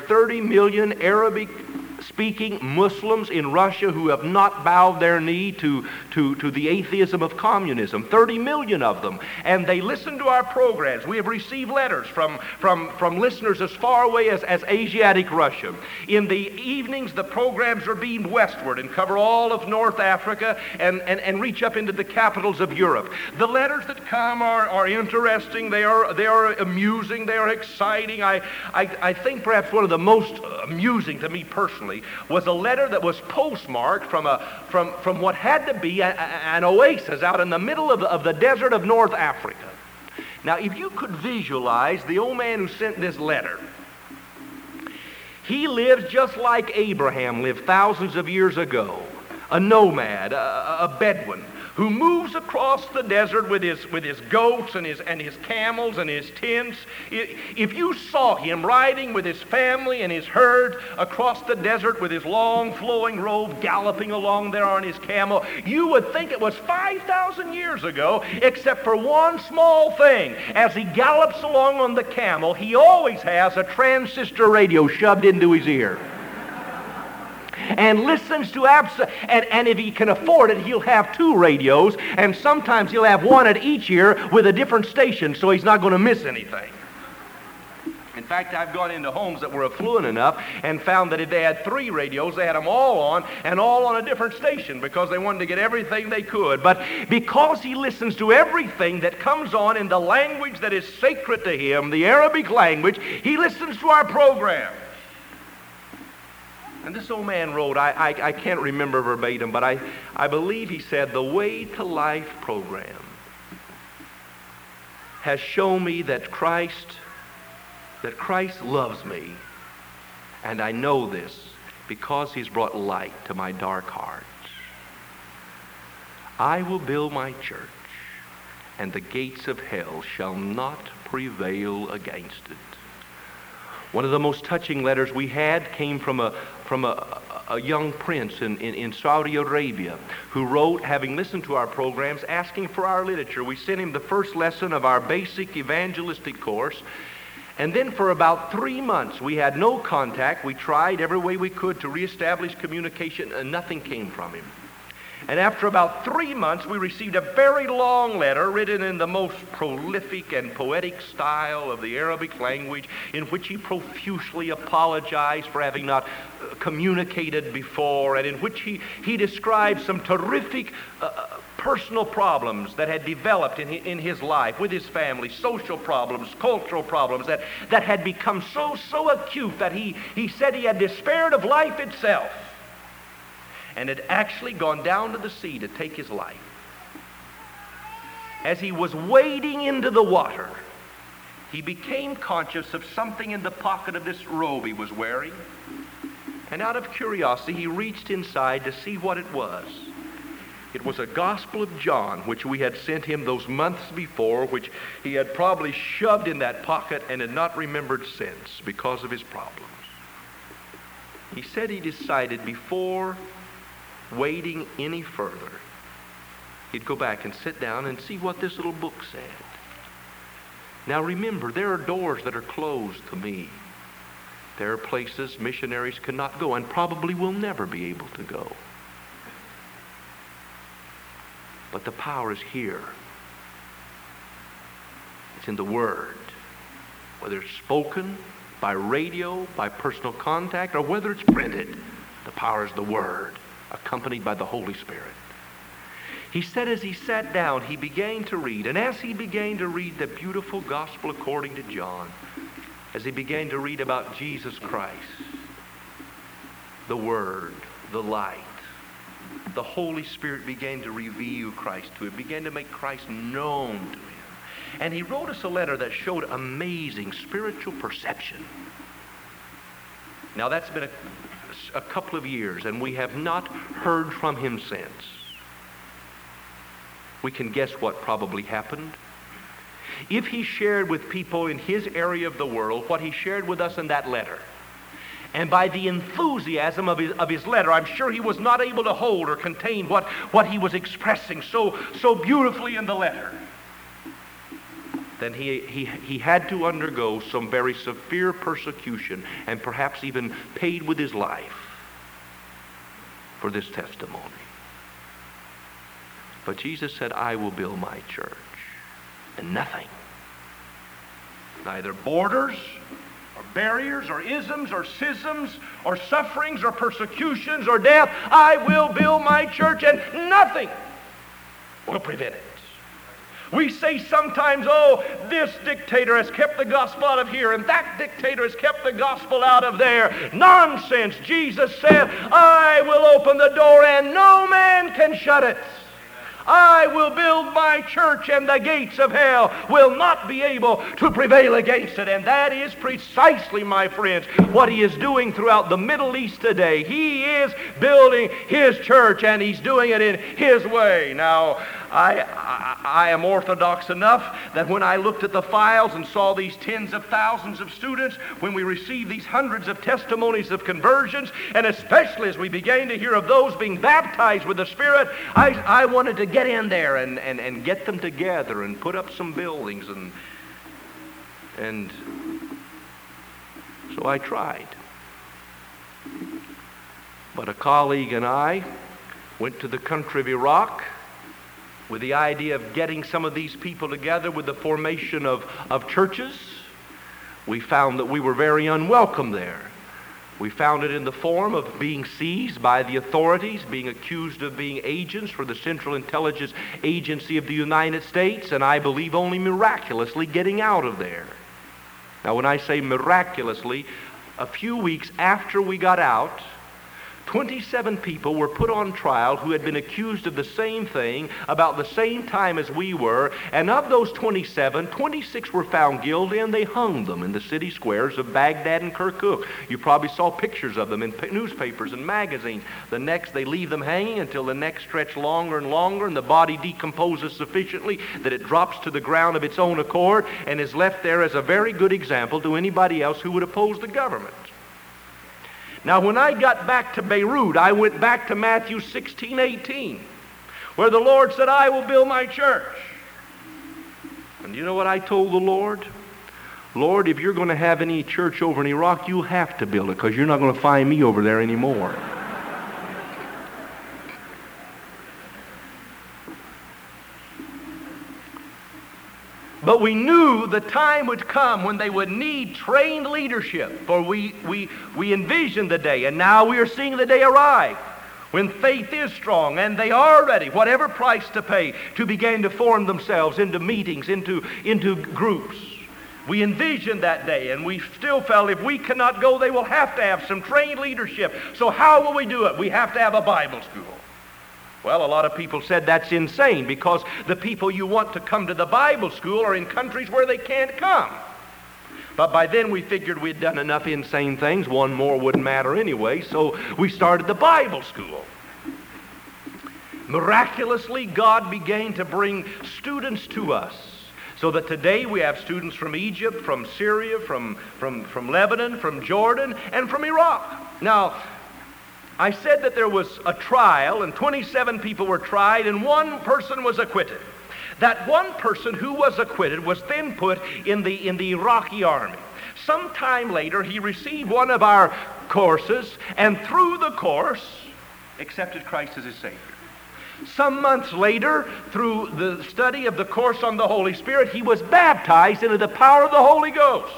Arabic-speaking Muslims in Russia who have not bowed their knee to the atheism of communism? 30 million of them. And they listen to our programs. We have received letters from listeners as far away as Asiatic Russia. In the evenings, the programs are beamed westward and cover all of North Africa and reach up into the capitals of Europe. The letters that come are interesting. They are amusing. They are exciting. I think perhaps one of the most amusing to me personally was a letter that was postmarked from what had to be an oasis out in the middle of the desert of North Africa. Now, if you could visualize the old man who sent this letter, he lives just like Abraham lived thousands of years ago, a nomad, a Bedouin, who moves across the desert with his goats and his camels and his tents. If you saw him riding with his family and his herd across the desert with his long flowing robe galloping along there on his camel, you would think it was 5,000 years ago, except for one small thing. As he gallops along on the camel, he always has a transistor radio shoved into his ear. And listens to and if he can afford it, he'll have two radios, and sometimes he'll have one at each ear with a different station, so he's not going to miss anything. In fact, I've gone into homes that were affluent enough and found that if they had three radios, they had them all on, and all on a different station, because they wanted to get everything they could. But because he listens to everything that comes on in the language that is sacred to him, the Arabic language, he listens to our program. And this old man wrote, I can't remember verbatim, but I believe he said, the Way to Life program has shown me that Christ loves me. And I know this because he's brought light to my dark heart. I will build my church, and the gates of hell shall not prevail against it. One of the most touching letters we had came from a young prince in Saudi Arabia who wrote, having listened to our programs, asking for our literature. We sent him the first lesson of our basic evangelistic course, and then for about 3 months we had no contact. We tried every way we could to reestablish communication, and nothing came from him. And after about 3 months, we received a very long letter written in the most prolific and poetic style of the Arabic language, in which he profusely apologized for having not communicated before, and in which he described some terrific personal problems that had developed in his life with his family, social problems, cultural problems that had become so acute that he said he had despaired of life itself, and had actually gone down to the sea to take his life. As he was wading into the water, he became conscious of something in the pocket of this robe he was wearing, and out of curiosity he reached inside to see what it was. It was a Gospel of John, which we had sent him those months before, which he had probably shoved in that pocket and had not remembered since because of his problems. He said he decided before wading any further, he'd go back and sit down and see what this little book said. Now remember, there are doors that are closed to me. There are places missionaries cannot go and probably will never be able to go. But the power is here. It's in the Word. Whether it's spoken, by radio, by personal contact, or whether it's printed, the power is the Word, accompanied by the Holy Spirit. He said as he sat down, he began to read. And as he began to read the beautiful gospel according to John, as he began to read about Jesus Christ, the Word, the light, the Holy Spirit began to reveal Christ to him, began to make Christ known to him. And he wrote us a letter that showed amazing spiritual perception. Now that's been a couple of years, and we have not heard from him since. We can guess what probably happened. If he shared with people in his area of the world what he shared with us in that letter, and by the enthusiasm of his letter, I'm sure he was not able to hold or contain what he was expressing so beautifully in the letter, then he had to undergo some very severe persecution, and perhaps even paid with his life for this testimony. But Jesus said, I will build my church, and nothing, neither borders or barriers or isms or schisms or sufferings or persecutions or death, I will build my church, and nothing will prevent it. We say sometimes, oh, this dictator has kept the gospel out of here, and that dictator has kept the gospel out of there. Nonsense. Jesus said, I will open the door, and no man can shut it. I will build my church, and the gates of hell will not be able to prevail against it. And that is precisely, my friends, what he is doing throughout the Middle East today. He is building his church, and he's doing it in his way. Now, I am orthodox enough that when I looked at the files and saw these tens of thousands of students, when we received these hundreds of testimonies of conversions, and especially as we began to hear of those being baptized with the Spirit, I wanted to get in there and get them together and put up some buildings, and so I tried. But a colleague and I went to the country of Iraq with the idea of getting some of these people together with the formation of churches. We found that we were very unwelcome there. We found it in the form of being seized by the authorities, being accused of being agents for the Central Intelligence Agency of the United States, and I believe only miraculously getting out of there. Now, when I say miraculously, a few weeks after we got out, 27 people were put on trial who had been accused of the same thing about the same time as we were, and of those 27, 26 were found guilty, and they hung them in the city squares of Baghdad and Kirkuk. You probably saw pictures of them in newspapers and magazines. The necks, they leave them hanging until the neck stretch longer and longer, and the body decomposes sufficiently that it drops to the ground of its own accord and is left there as a very good example to anybody else who would oppose the government. Now, when I got back to Beirut, I went back to Matthew 16:18, where the Lord said, I will build my church. And you know what I told the Lord? Lord, if you're going to have any church over in Iraq, you'll have to build it, because you're not going to find me over there anymore. But we knew the time would come when they would need trained leadership, for we envisioned the day, and now we are seeing the day arrive when faith is strong, and they are ready, whatever price to pay, to begin to form themselves into meetings, into groups. We envisioned that day, and we still felt if we cannot go, they will have to have some trained leadership. So how will we do it? We have to have a Bible school. Well, a lot of people said that's insane, because the people you want to come to the Bible school are in countries where they can't come. But by then we figured we'd done enough insane things. One more wouldn't matter anyway, so we started the Bible school. Miraculously, God began to bring students to us, so that today we have students from Egypt, from Syria, from Lebanon, from Jordan, and from Iraq. Now, I said that there was a trial, and 27 people were tried, and one person was acquitted. That one person who was acquitted was then put in the Iraqi army. Sometime later, he received one of our courses, and through the course, accepted Christ as his Savior. Some months later, through the study of the course on the Holy Spirit, he was baptized into the power of the Holy Ghost.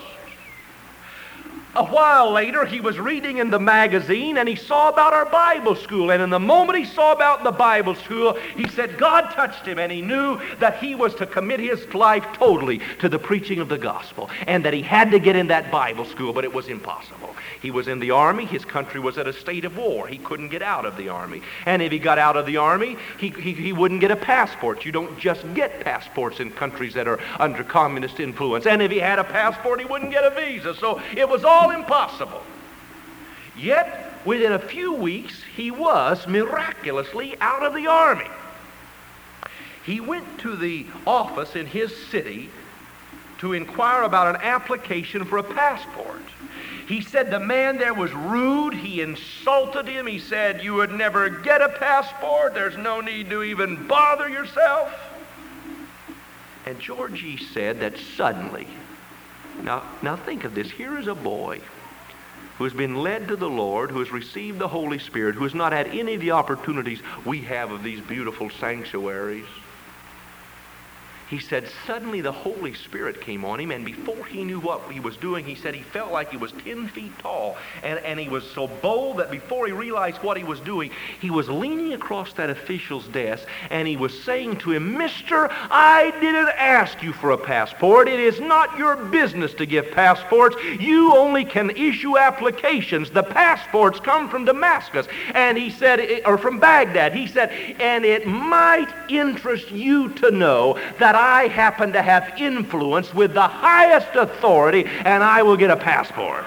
A while later, he was reading in the magazine, and he saw about our Bible school. And in the moment he saw about the Bible school, he said God touched him, and he knew that he was to commit his life totally to the preaching of the gospel, and that he had to get in that Bible school, but it was impossible. He was in the army. His country was at a state of war. He couldn't get out of the army. And if he got out of the army, he wouldn't get a passport. You don't just get passports in countries that are under communist influence. And if he had a passport, he wouldn't get a visa. So it was all impossible. Yet, within a few weeks, he was miraculously out of the army. He went to the office in his city to inquire about an application for a passport. He said the man there was rude. He insulted him. He said, "You would never get a passport. There's no need to even bother yourself." And Georgie said that suddenly, now think of this. Here is a boy who has been led to the Lord, who has received the Holy Spirit, who has not had any of the opportunities we have of these beautiful sanctuaries. He said suddenly the Holy Spirit came on him, and before he knew what he was doing, he said he felt like he was 10 feet tall. And he was so bold that before he realized what he was doing, he was leaning across that official's desk, and he was saying to him, "Mister, I didn't ask you for a passport. It is not your business to give passports. You only can issue applications. The passports come from Damascus." And he said, or from Baghdad. He said, "And it might interest you to know that I happen to have influence with the highest authority, and I will get a passport."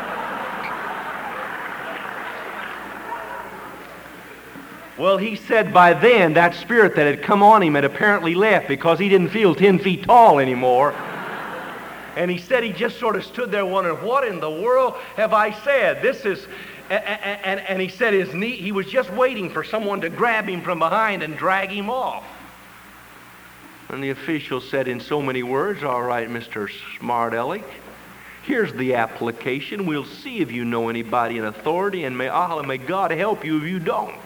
Well, he said by then that spirit that had come on him had apparently left, because he didn't feel 10 feet tall anymore. And he said he just sort of stood there wondering, what in the world have I said? This is... And he said his knee, he was just waiting for someone to grab him from behind and drag him off. And the official said in so many words, "All right, Mr. Smart Aleck, here's the application. We'll see if you know anybody in authority, and may God help you if you don't."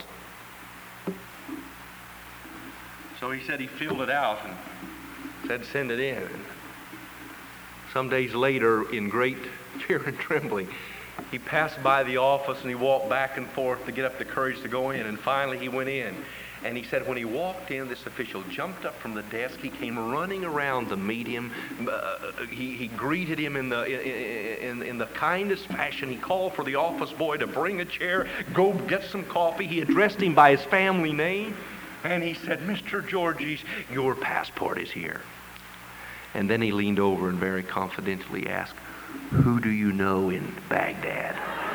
So he said he filled it out and said, "Send it in." And some days later, in great fear and trembling, he passed by the office and he walked back and forth to get up the courage to go in. And finally he went in. And he said when he walked in, this official jumped up from the desk. He came running around to meet him. He greeted him in the kindest fashion. He called for the office boy to bring a chair, go get some coffee. He addressed him by his family name. And he said, "Mr. Georgies, your passport is here." And then he leaned over and very confidentially asked, "Who do you know in Baghdad?"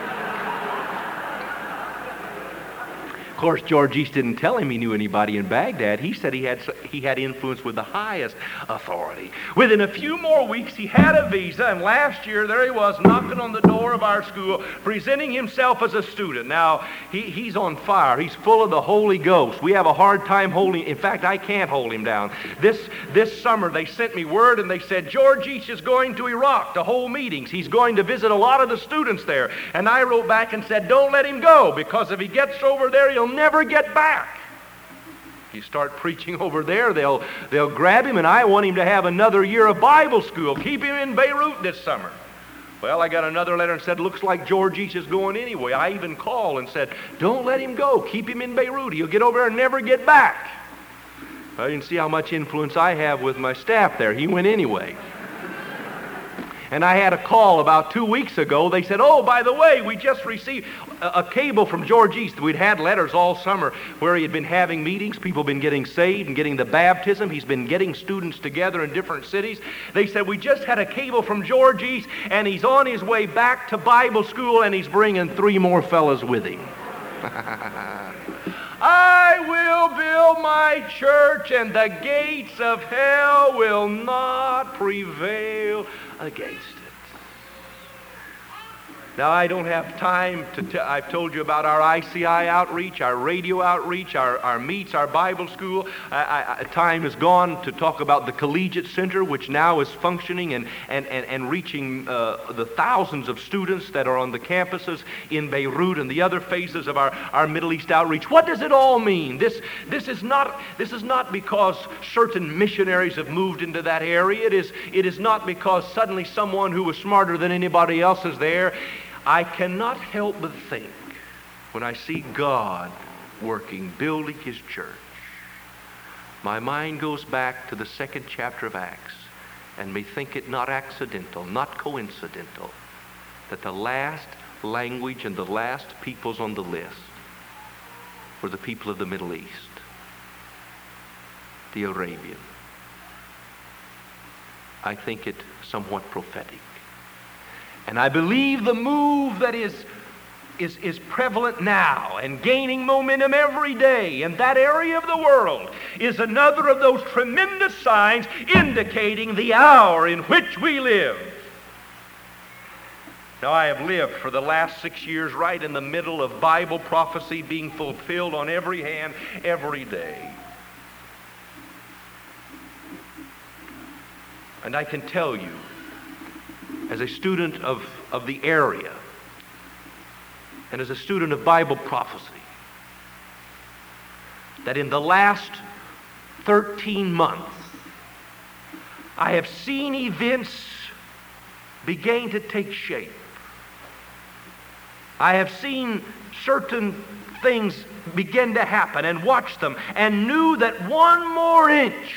Of course, George East didn't tell him he knew anybody in Baghdad. He said he had influence with the highest authority. Within a few more weeks, he had a visa, and last year, there he was knocking on the door of our school, presenting himself as a student. Now, he's on fire. He's full of the Holy Ghost. We have a hard time holding. In fact, I can't hold him down. This summer, they sent me word, and they said, George East is going to Iraq to hold meetings. He's going to visit a lot of the students there. And I wrote back and said, don't let him go, because if he gets over there, he'll never get back. You start preaching over there, they'll grab him, and I want him to have another year of Bible school. Keep him in Beirut this summer. Well, I got another letter and said, looks like George East is going anyway. I even called and said, don't let him go. Keep him in Beirut. He'll get over there and never get back. I didn't see how much influence I have with my staff there. He went anyway. And I had a call about 2 weeks ago. They said, oh, by the way, we just received a cable from George East. We'd had letters all summer where he had been having meetings. People have been getting saved and getting the baptism. He's been getting students together in different cities. They said, we just had a cable from George East, and he's on his way back to Bible school, and he's bringing 3 more fellows with him. I will build my church, and the gates of hell will not prevail against it. Now, I don't have time to I've told you about our ICI outreach, our radio outreach, our meets, our Bible school. Time is gone to talk about the Collegiate Center, which now is functioning and reaching the thousands of students that are on the campuses in Beirut and the other phases of our Middle East outreach. What does it all mean? This is not because certain missionaries have moved into that area. It is not because suddenly someone who was smarter than anybody else is there. I cannot help but think, when I see God working, building His church, my mind goes back to the 2nd chapter of Acts and may think it not accidental, not coincidental, that the last language and the last peoples on the list were the people of the Middle East, the Arabian. I think it somewhat prophetic. And I believe the move that is prevalent now and gaining momentum every day in that area of the world is another of those tremendous signs indicating the hour in which we live. Now, I have lived for the last 6 years right in the middle of Bible prophecy being fulfilled on every hand every day. And I can tell you, as a student of the area and as a student of Bible prophecy, that in the last 13 months, I have seen events begin to take shape. I have seen certain things begin to happen and watched them and knew that one more inch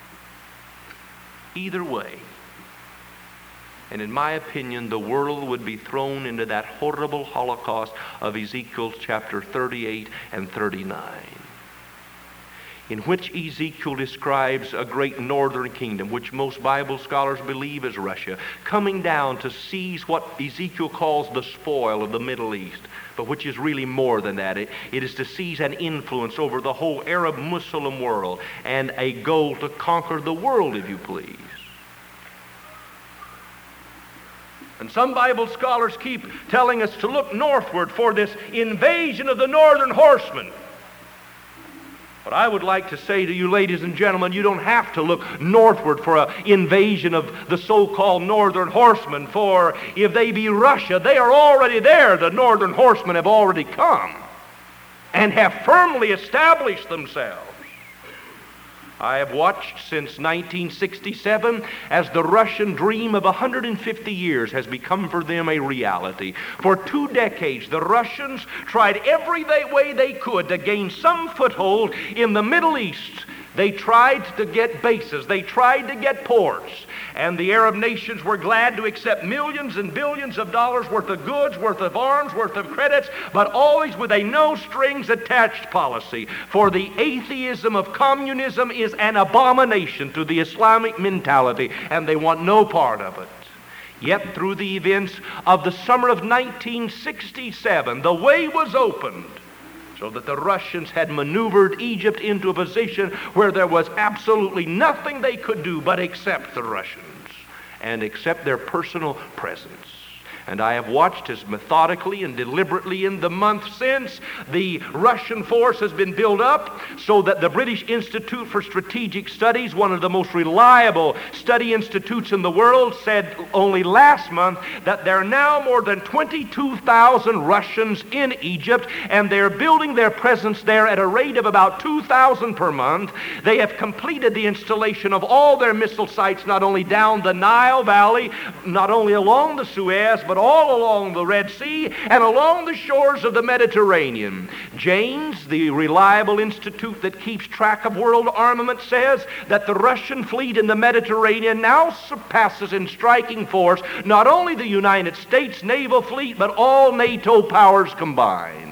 either way, and in my opinion, the world would be thrown into that horrible holocaust of Ezekiel chapter 38 and 39, in which Ezekiel describes a great northern kingdom, which most Bible scholars believe is Russia, coming down to seize what Ezekiel calls the spoil of the Middle East, but which is really more than that. It is to seize an influence over the whole Arab Muslim world and a goal to conquer the world, if you please. And some Bible scholars keep telling us to look northward for this invasion of the northern horsemen. But I would like to say to you, ladies and gentlemen, you don't have to look northward for an invasion of the so-called northern horsemen, for if they be Russia, they are already there. The northern horsemen have already come and have firmly established themselves. I have watched since 1967 as the Russian dream of 150 years has become for them a reality. For 2 decades, the Russians tried every way they could to gain some foothold in the Middle East. They tried to get bases. They tried to get ports. And the Arab nations were glad to accept millions and billions of dollars worth of goods, worth of arms, worth of credits, but always with a no-strings-attached policy. For the atheism of communism is an abomination to the Islamic mentality, and they want no part of it. Yet through the events of the summer of 1967, the way was opened, so that the Russians had maneuvered Egypt into a position where there was absolutely nothing they could do but accept the Russians and accept their personal presence. And I have watched as methodically and deliberately in the month since the Russian force has been built up, so that the British Institute for Strategic Studies, one of the most reliable study institutes in the world, said only last month that there are now more than 22,000 Russians in Egypt, and they're building their presence there at a rate of about 2,000 per month. They have completed the installation of all their missile sites, not only down the Nile Valley, not only along the Suez, but all along the Red Sea and along the shores of the Mediterranean. Janes, the reliable institute that keeps track of world armament, says that the Russian fleet in the Mediterranean now surpasses in striking force not only the United States naval fleet, but all NATO powers combined.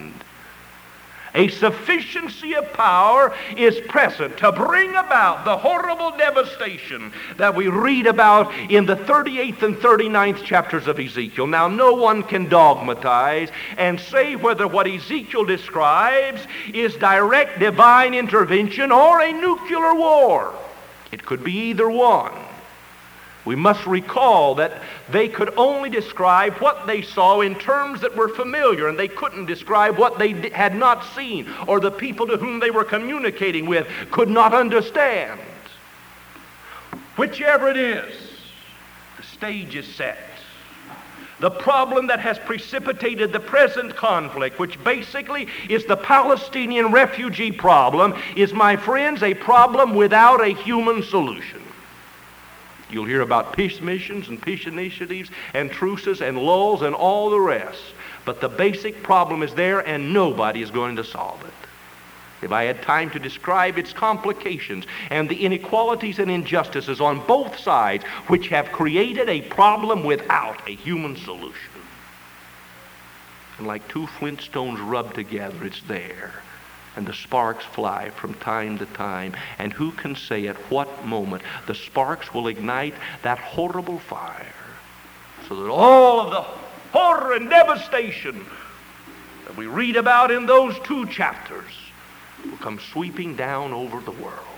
A sufficiency of power is present to bring about the horrible devastation that we read about in the 38th and 39th chapters of Ezekiel. Now, no one can dogmatize and say whether what Ezekiel describes is direct divine intervention or a nuclear war. It could be either one. We must recall that they could only describe what they saw in terms that were familiar, and they couldn't describe what they had not seen, or the people to whom they were communicating with could not understand. Whichever it is, the stage is set. The problem that has precipitated the present conflict, which basically is the Palestinian refugee problem, is, my friends, a problem without a human solution. You'll hear about peace missions and peace initiatives and truces and lulls and all the rest. But the basic problem is there, and nobody is going to solve it. If I had time to describe its complications and the inequalities and injustices on both sides, which have created a problem without a human solution. And like two flint stones rubbed together, it's there. And the sparks fly from time to time. And who can say at what moment the sparks will ignite that horrible fire, so that all of the horror and devastation that we read about in those 2 chapters will come sweeping down over the world.